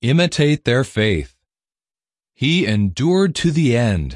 Imitate their faith. He endured to the end.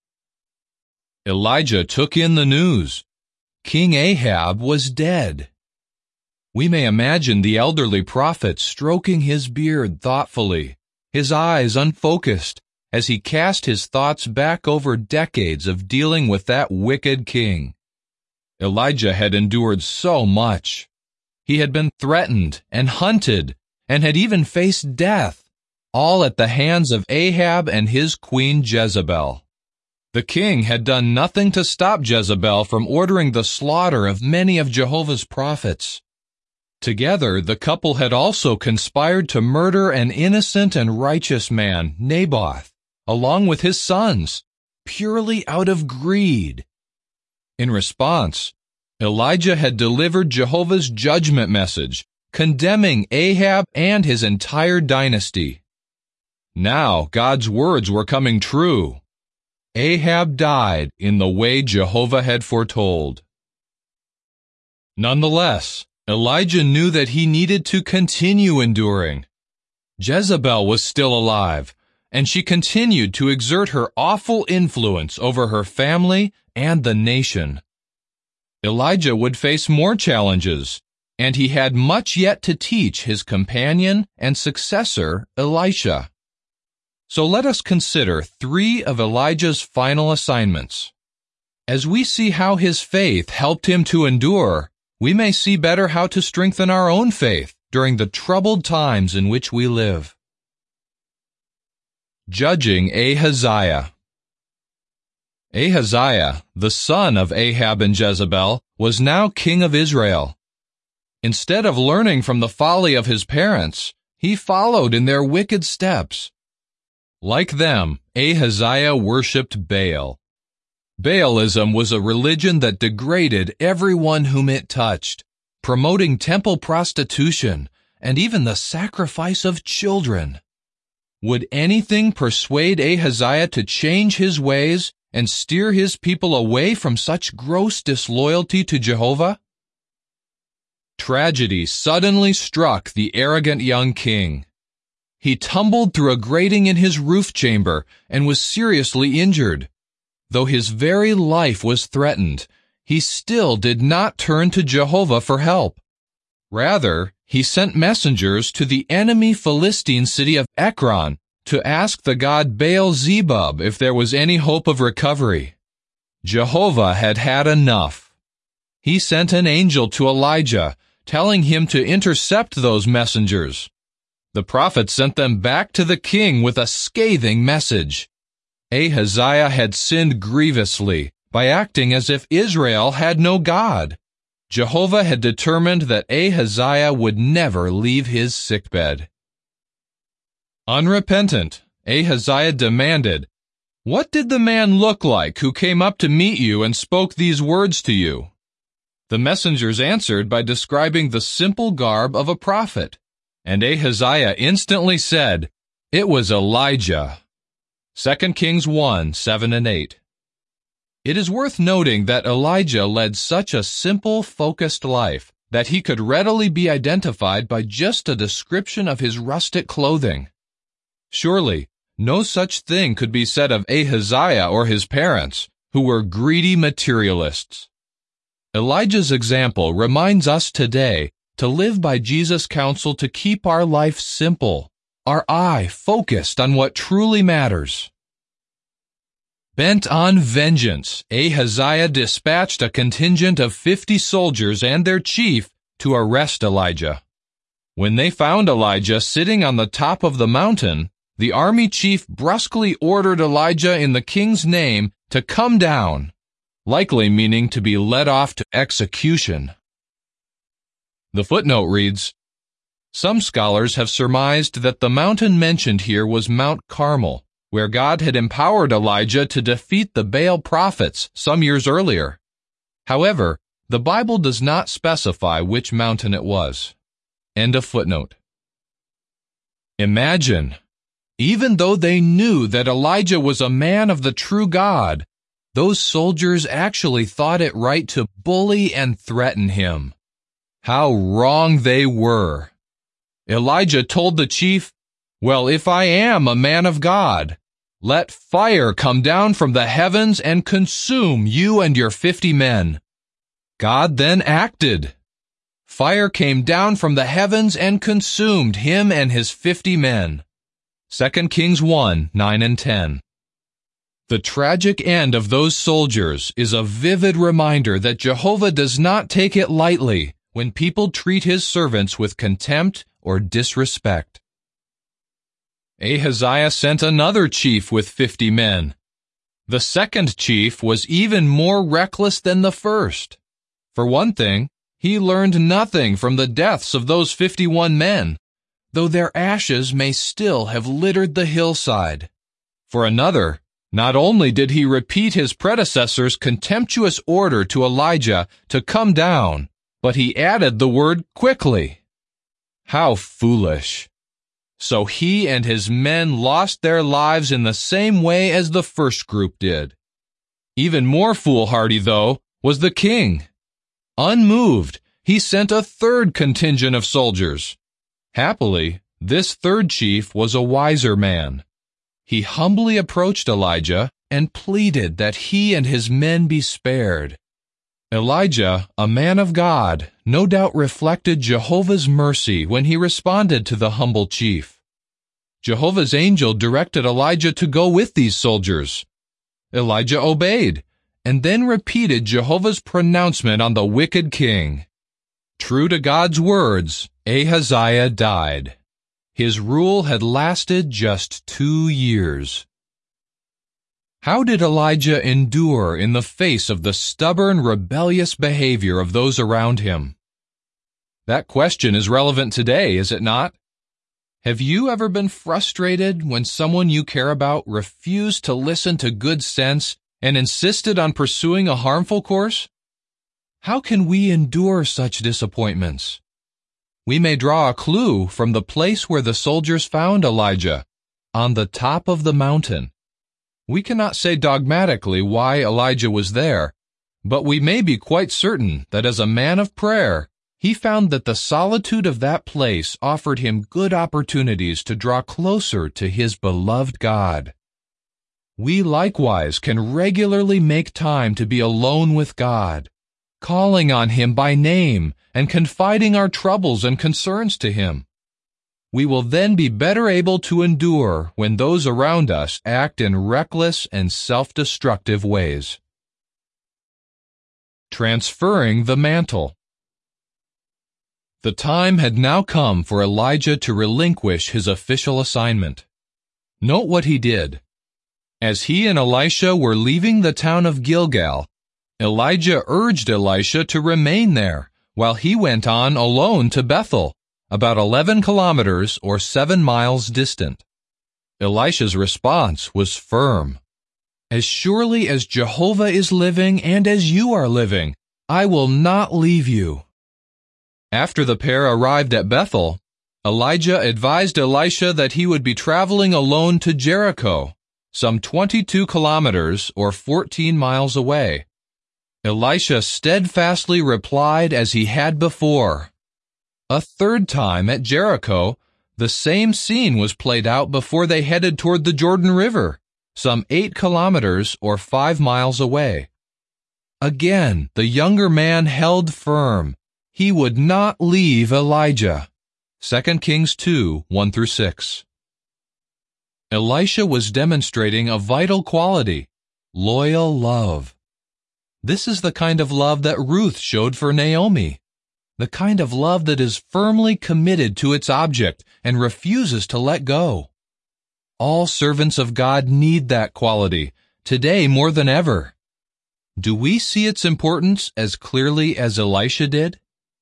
Elijah took in the news. King Ahab was dead. We may imagine the elderly prophet stroking his beard thoughtfully, his eyes unfocused, as he cast his thoughts back over decades of dealing with that wicked king. Elijah had endured so much. He had been threatened and hunted, and had even faced death, all at the hands of Ahab and his queen Jezebel. The king had done nothing to stop Jezebel from ordering the slaughter of many of Jehovah's prophets. Together, the couple had also conspired to murder an innocent and righteous man, Naboth, along with his sons, purely out of greed. In response, Elijah had delivered Jehovah's judgment message, condemning Ahab and his entire dynasty. Now God's words were coming true. Ahab died in the way Jehovah had foretold. Nonetheless, Elijah knew that he needed to continue enduring. Jezebel was still alive, and she continued to exert her awful influence over her family and the nation. Elijah would face more challenges, and he had much yet to teach his companion and successor, Elisha. So let us consider 3 of Elijah's final assignments. As we see how his faith helped him to endure, we may see better how to strengthen our own faith during the troubled times in which we live. Judging Ahaziah. Ahaziah, the son of Ahab and Jezebel, was now king of Israel. Instead of learning from the folly of his parents, he followed in their wicked steps. Like them, Ahaziah worshipped Baal. Baalism was a religion that degraded everyone whom it touched, promoting temple prostitution and even the sacrifice of children. Would anything persuade Ahaziah to change his ways and steer his people away from such gross disloyalty to Jehovah? Tragedy suddenly struck the arrogant young king. He tumbled through a grating in his roof chamber and was seriously injured. Though his very life was threatened, he still did not turn to Jehovah for help. Rather, he sent messengers to the enemy Philistine city of Ekron to ask the god Baal-zebub if there was any hope of recovery. Jehovah had had enough. He sent an angel to Elijah, telling him to intercept those messengers. The prophet sent them back to the king with a scathing message. Ahaziah had sinned grievously by acting as if Israel had no God. Jehovah had determined that Ahaziah would never leave his sickbed. Unrepentant, Ahaziah demanded, "What did the man look like who came up to meet you and spoke these words to you?" The messengers answered by describing the simple garb of a prophet. And Ahaziah instantly said, "It was Elijah." 2 Kings 1, 7 and 8. It is worth noting that Elijah led such a simple, focused life that he could readily be identified by just a description of his rustic clothing. Surely, no such thing could be said of Ahaziah or his parents, who were greedy materialists. Elijah's example reminds us today to live by Jesus' counsel to keep our life simple, our eye focused on what truly matters. Bent on vengeance, Ahaziah dispatched a contingent of 50 soldiers and their chief to arrest Elijah. When they found Elijah sitting on the top of the mountain, the army chief brusquely ordered Elijah in the king's name to come down, likely meaning to be led off to execution. The footnote reads, "Some scholars have surmised that the mountain mentioned here was Mount Carmel, where God had empowered Elijah to defeat the Baal prophets some years earlier. However, the Bible does not specify which mountain it was." End of footnote. Imagine, even though they knew that Elijah was a man of the true God, those soldiers actually thought it right to bully and threaten him. How wrong they were. Elijah told the chief, Well, if I am a man of God, let fire come down from the heavens and consume you and your 50 men. God then acted. Fire came down from the heavens and consumed him and his 50 men. 2 Kings 1, 9 and 10. The tragic end of those soldiers is a vivid reminder that Jehovah does not take it lightly when people treat his servants with contempt or disrespect. Ahaziah sent another chief with 50 men. The second chief was even more reckless than the first. For one thing, he learned nothing from the deaths of those 51 men, though their ashes may still have littered the hillside. For another, not only did he repeat his predecessor's contemptuous order to Elijah to come down, but he added the word quickly. How foolish! So he and his men lost their lives in the same way as the first group did. Even more foolhardy, though, was the king. Unmoved, he sent a third contingent of soldiers. Happily, this third chief was a wiser man. He humbly approached Elijah and pleaded that he and his men be spared. Elijah, a man of God, no doubt reflected Jehovah's mercy when he responded to the humble chief. Jehovah's angel directed Elijah to go with these soldiers. Elijah obeyed, and then repeated Jehovah's pronouncement on the wicked king. True to God's words, Ahaziah died. His rule had lasted just 2 years. How did Elijah endure in the face of the stubborn, rebellious behavior of those around him? That question is relevant today, is it not? Have you ever been frustrated when someone you care about refused to listen to good sense and insisted on pursuing a harmful course? How can we endure such disappointments? We may draw a clue from the place where the soldiers found Elijah, on the top of the mountain. We cannot say dogmatically why Elijah was there, but we may be quite certain that as a man of prayer, he found that the solitude of that place offered him good opportunities to draw closer to his beloved God. We likewise can regularly make time to be alone with God, calling on him by name and confiding our troubles and concerns to him. We will then be better able to endure when those around us act in reckless and self-destructive ways. Transferring the mantle. The time had now come for Elijah to relinquish his official assignment. Note what he did. As he and Elisha were leaving the town of Gilgal, Elijah urged Elisha to remain there while he went on alone to Bethel, about 11 kilometers or 7 miles distant. Elisha's response was firm. As surely as Jehovah is living and as you are living, I will not leave you. After the pair arrived at Bethel, Elijah advised Elisha that he would be traveling alone to Jericho, some 22 kilometers or 14 miles away. Elisha steadfastly replied as he had before. A third time at Jericho, the same scene was played out before they headed toward the Jordan River, some 8 kilometers or 5 miles away. Again, the younger man held firm. He would not leave Elijah. 2 Kings 2, 1-6. Elisha was demonstrating a vital quality, loyal love. This is the kind of love that Ruth showed for Naomi, the kind of love that is firmly committed to its object and refuses to let go. All servants of God need that quality, today more than ever. Do we see its importance as clearly as Elisha did?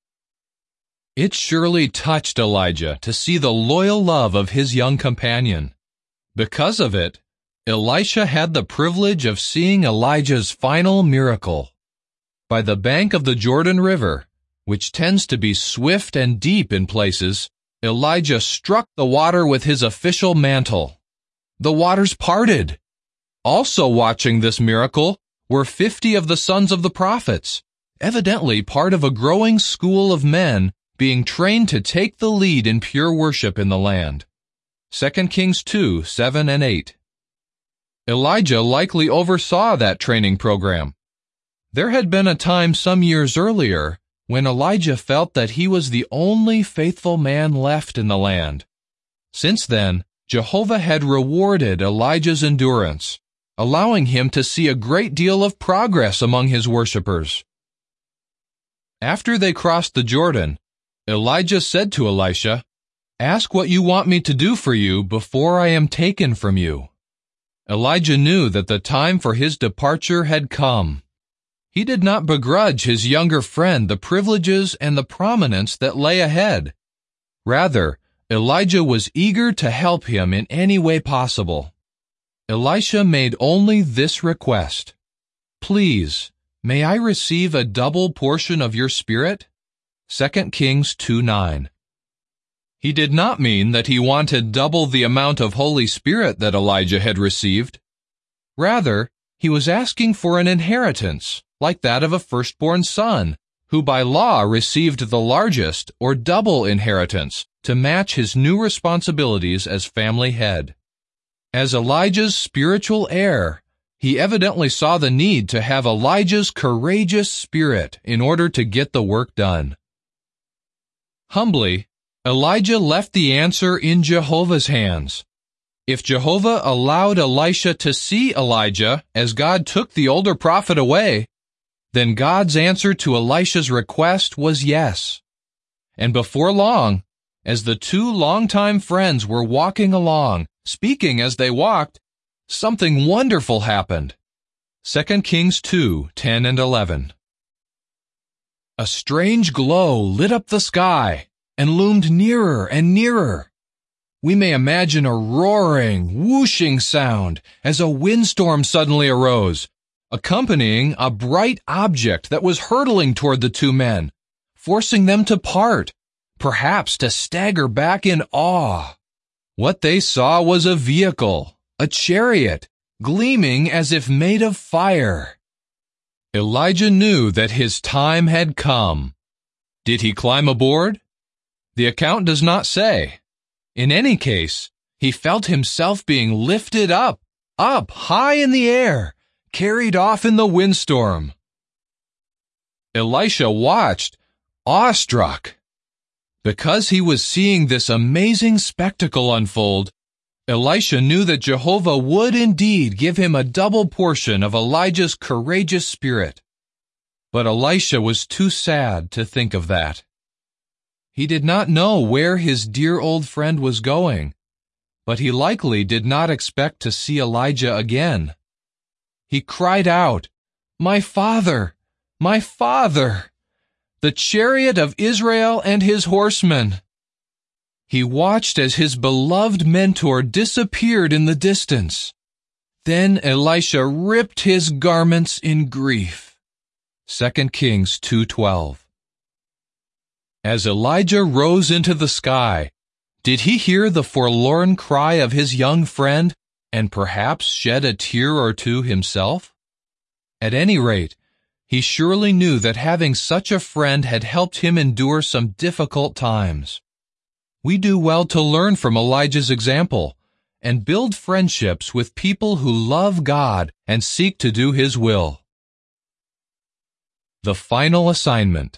It surely touched Elijah to see the loyal love of his young companion. Because of it, Elisha had the privilege of seeing Elijah's final miracle. By the bank of the Jordan River, which tends to be swift and deep in places, Elijah struck the water with his official mantle. The waters parted. Also watching this miracle were 50 of the sons of the prophets, evidently part of a growing school of men being trained to take the lead in pure worship in the land. 2 Kings 2, 7 and 8. Elijah likely oversaw that training program. There had been a time some years earlier when Elijah felt that he was the only faithful man left in the land. Since then, Jehovah had rewarded Elijah's endurance, allowing him to see a great deal of progress among his worshippers. After they crossed the Jordan, Elijah said to Elisha, "Ask what you want me to do for you before I am taken from you." Elijah knew that the time for his departure had come. He did not begrudge his younger friend the privileges and the prominence that lay ahead. Rather, Elijah was eager to help him in any way possible. Elisha made only this request: "Please, may I receive a double portion of your spirit?" 2 Kings 2:9. He did not mean that he wanted double the amount of Holy Spirit that Elijah had received. Rather, he was asking for an inheritance, like that of a firstborn son, who by law received the largest or double inheritance to match his new responsibilities as family head. As Elijah's spiritual heir, he evidently saw the need to have Elijah's courageous spirit in order to get the work done. Humbly, Elijah left the answer in Jehovah's hands. If Jehovah allowed Elisha to see Elijah as God took the older prophet away, then God's answer to Elisha's request was yes. And before long, as the two longtime friends were walking along, speaking as they walked, something wonderful happened. 2 Kings 2:10 and 11. A strange glow lit up the sky and loomed nearer and nearer. We may imagine a roaring, whooshing sound as a windstorm suddenly arose, accompanying a bright object that was hurtling toward the two men, forcing them to part, perhaps to stagger back in awe. What they saw was a vehicle, a chariot, gleaming as if made of fire. Elijah knew that his time had come. Did he climb aboard? The account does not say. In any case, he felt himself being lifted up high in the air, carried off in the windstorm. Elisha watched, awestruck. Because he was seeing this amazing spectacle unfold, Elisha knew that Jehovah would indeed give him a double portion of Elijah's courageous spirit. But Elisha was too sad to think of that. He did not know where his dear old friend was going, but he likely did not expect to see Elijah again. He cried out, "My father! My father! The chariot of Israel and his horsemen!" He watched as his beloved mentor disappeared in the distance. Then Elisha ripped his garments in grief. 2 Kings 2:12. As Elijah rose into the sky, did he hear the forlorn cry of his young friend and perhaps shed a tear or two himself? At any rate, he surely knew that having such a friend had helped him endure some difficult times. We do well to learn from Elijah's example and build friendships with people who love God and seek to do His will. The final assignment.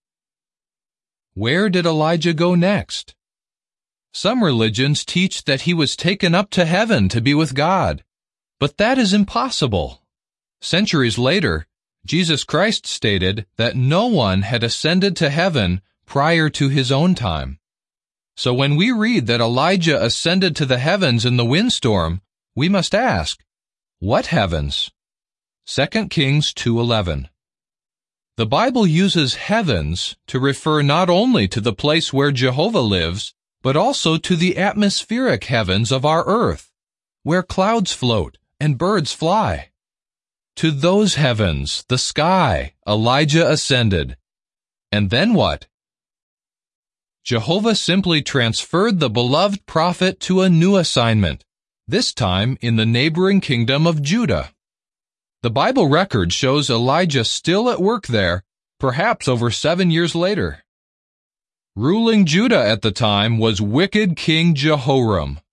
Where did Elijah go next? Some religions teach that he was taken up to heaven to be with God, but that is impossible. Centuries later, Jesus Christ stated that no one had ascended to heaven prior to his own time. So when we read that Elijah ascended to the heavens in the windstorm, we must ask, what heavens? 2 Kings 2:11. The Bible uses heavens to refer not only to the place where Jehovah lives, but also to the atmospheric heavens of our earth, where clouds float and birds fly. To those heavens, the sky, Elijah ascended. And then what? Jehovah simply transferred the beloved prophet to a new assignment, this time in the neighboring kingdom of Judah. The Bible record shows Elijah still at work there, perhaps over 7 years later. Ruling Judah at the time was wicked King Jehoram.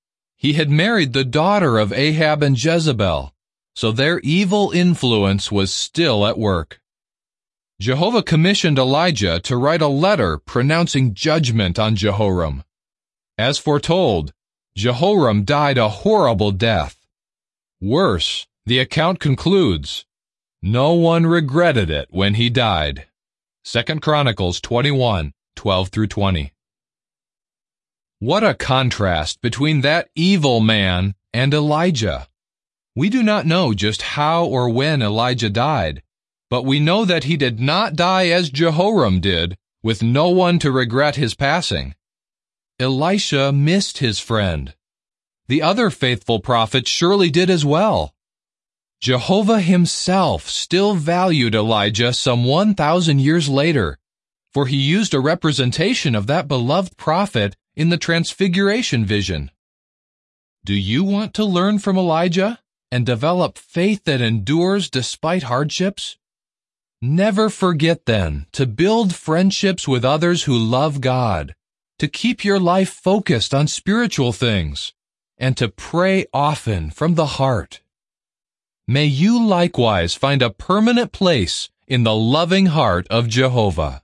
He had married the daughter of Ahab and Jezebel, so their evil influence was still at work. Jehovah commissioned Elijah to write a letter pronouncing judgment on Jehoram. As foretold, Jehoram died a horrible death. Worse, the account concludes, no one regretted it when he died. 2 Chronicles 21:12-20. What a contrast between that evil man and Elijah. We do not know just how or when Elijah died, but we know that he did not die as Jehoram did, with no one to regret his passing. Elisha missed his friend. The other faithful prophets surely did as well. Jehovah himself still valued Elijah some 1,000 years later, for he used a representation of that beloved prophet in the Transfiguration vision. Do you want to learn from Elijah and develop faith that endures despite hardships? Never forget then to build friendships with others who love God, to keep your life focused on spiritual things, and to pray often from the heart. May you likewise find a permanent place in the loving heart of Jehovah.